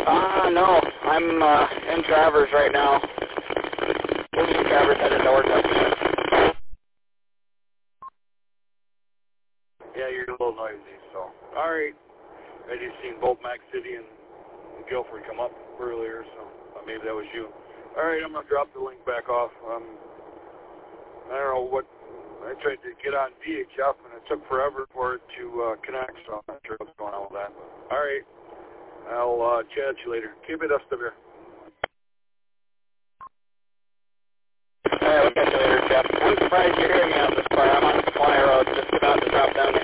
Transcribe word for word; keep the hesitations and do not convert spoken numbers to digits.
Uh, no. I'm uh, in Traverse right now. We're in Traverse headed north. Yeah, you're a little noisy, so. All right. I just seen both Mac City and Guilford come up earlier, so uh, maybe that was you. All right, I'm going to drop the link back off. Um, I don't know what, I tried to get on V H F, and it took forever for it to uh, connect, so I'm not sure what's going on with that. All right. I'll uh, chat you later. Keep it up, there. All right, we'll catch you later, Jeff. I'm surprised you're hearing me out this far. I'm on Supply Road, just about to drop down